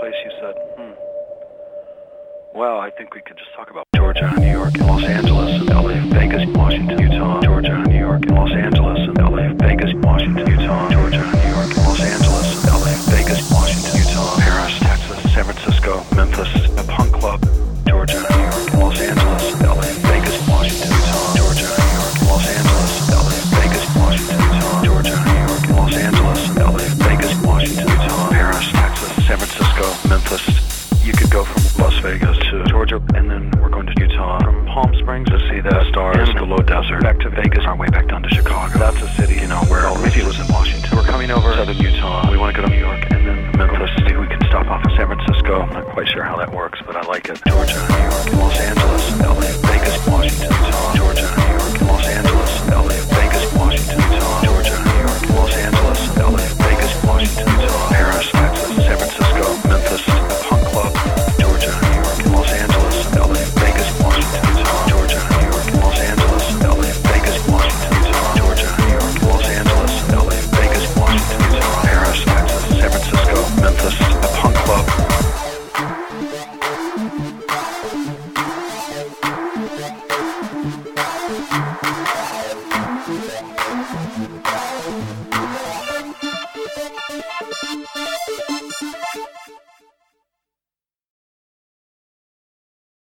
place you said? Well, I think we could just talk about Georgia, New York, and Los Angeles, and LA, Vegas, Washington, Utah, Georgia, New York, and Los Angeles, and LA, Vegas, Washington, Utah, Georgia, New York, and Los Angeles, and LA, Vegas, Washington, Utah, Paris, Texas, San Francisco, Memphis, a punk club, Georgia, New York, and Los Angeles, and LA, Vegas, Washington, Utah, Georgia, New York, and Los Angeles, and LA, Vegas, Washington, Utah, Georgia, New York, and Los Angeles, and LA, Vegas, Washington, Utah, Paris, Texas, San Francisco, Memphis. You could go from Las Vegas to Georgia, and then we're going to Utah, from Palm Springs to see the stars, the low desert, back to Vegas, on our way back down to Chicago. That's a city, where Ricky was in Washington. We're coming over southern Utah. We want to go to New York, and then Memphis. Maybe we can stop off in San Francisco. I'm not quite sure how that works, but I like it. Georgia, New York, and Los Angeles, LA, Vegas, Washington, Utah, Georgia, New York, and Los Angeles, LA, Vegas, Washington, Utah, Georgia, New York, and Los Angeles, LA, Vegas, Washington, Utah, Paris, Texas, San Francisco, Memphis, a punk club, Georgia, New York, and Los Angeles, LA, Vegas, Washington, Utah, Georgia, New York, and Los Angeles, LA, Vegas, Washington, Utah, Georgia, New York, and Los Angeles, LA, Vegas, Washington, Utah, Paris, Texas, San Francisco, Memphis, a punk club.